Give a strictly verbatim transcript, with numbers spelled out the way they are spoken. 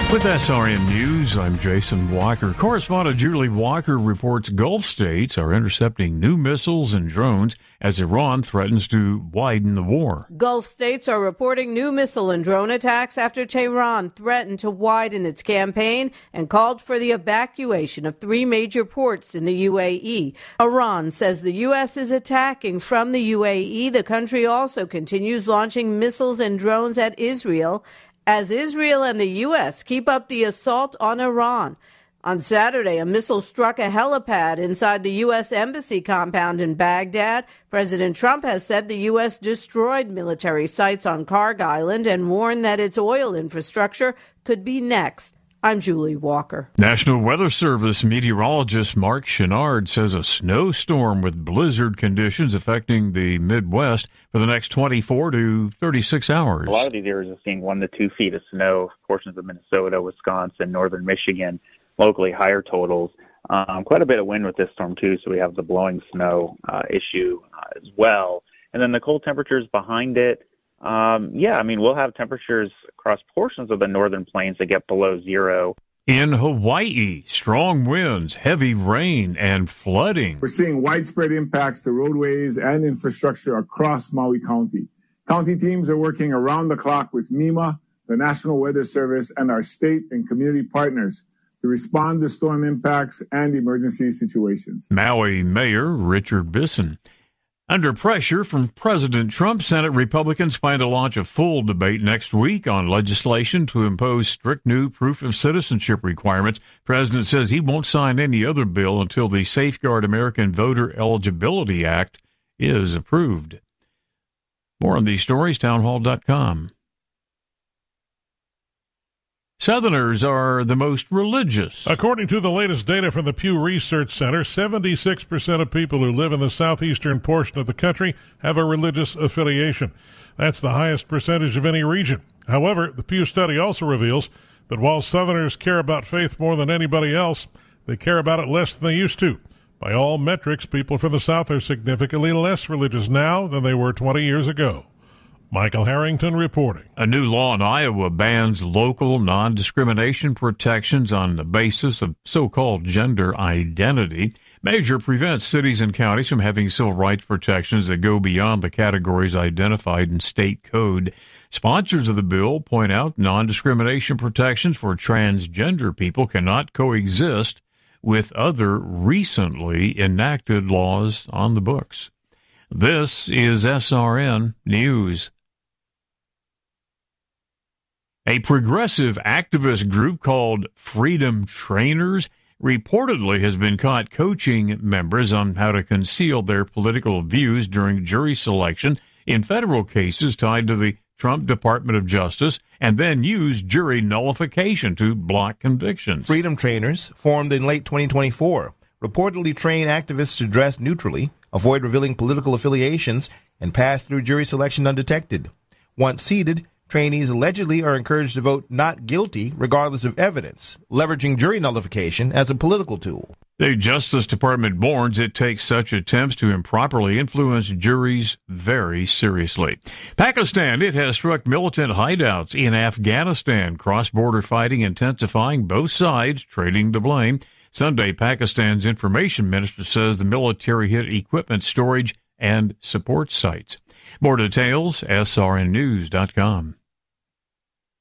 With S R N News, I'm Jason Walker. Correspondent Julie Walker reports Gulf states are intercepting new missiles and drones as Iran threatens to widen the war. Gulf states are reporting new missile and drone attacks after Tehran threatened to widen its campaign and called for the evacuation of three major ports in the U A E. Iran says the U S is attacking from the U A E. The country also continues launching missiles and drones at Israel, as Israel and the U S keep up the assault on Iran. On Saturday, a missile struck a helipad inside the U S Embassy compound in Baghdad. President Trump has said the U S destroyed military sites on Karg Island and warned that its oil infrastructure could be next. I'm Julie Walker. National Weather Service meteorologist Mark Chenard says a snowstorm with blizzard conditions affecting the Midwest for the next twenty-four to thirty-six hours. A lot of these areas are seeing one to two feet of snow, portions of Minnesota, Wisconsin, northern Michigan, locally higher totals. Um, quite a bit of wind with this storm, too, so we have the blowing snow uh, issue uh, as well. And then the cold temperatures behind it. Um, yeah, I mean, we'll have temperatures across portions of the northern plains that get below zero. In Hawaii, strong winds, heavy rain, and flooding. We're seeing widespread impacts to roadways and infrastructure across Maui County. County teams are working around the clock with MEMA, the National Weather Service, and our state and community partners to respond to storm impacts and emergency situations. Maui Mayor Richard Bisson. Under pressure from President Trump, Senate Republicans plan to launch a full debate next week on legislation to impose strict new proof of citizenship requirements. The president says he won't sign any other bill until the Safeguard American Voter Eligibility Act is approved. More on these stories, townhall dot com. Southerners are the most religious. According to the latest data from the Pew Research Center, seventy-six percent of people who live in the southeastern portion of the country have a religious affiliation. That's the highest percentage of any region. However, the Pew study also reveals that while Southerners care about faith more than anybody else, they care about it less than they used to. By all metrics, people from the South are significantly less religious now than they were twenty years ago. Michael Harrington reporting. A new law in Iowa bans local non-discrimination protections on the basis of so-called gender identity. Measure prevents cities and counties from having civil rights protections that go beyond the categories identified in state code. Sponsors of the bill point out non-discrimination protections for transgender people cannot coexist with other recently enacted laws on the books. This is S R N News. A progressive activist group called Freedom Trainers reportedly has been caught coaching members on how to conceal their political views during jury selection in federal cases tied to the Trump Department of Justice, and then use jury nullification to block convictions. Freedom Trainers, formed in late twenty twenty-four, reportedly train activists to dress neutrally, avoid revealing political affiliations, and pass through jury selection undetected. Once seated, trainees allegedly are encouraged to vote not guilty regardless of evidence, leveraging jury nullification as a political tool. The Justice Department warns it takes such attempts to improperly influence juries very seriously. Pakistan, it has struck militant hideouts in Afghanistan, cross-border fighting intensifying, both sides trading the blame. Sunday, Pakistan's information minister says the military hit equipment storage and support sites. More details, S R N news dot com.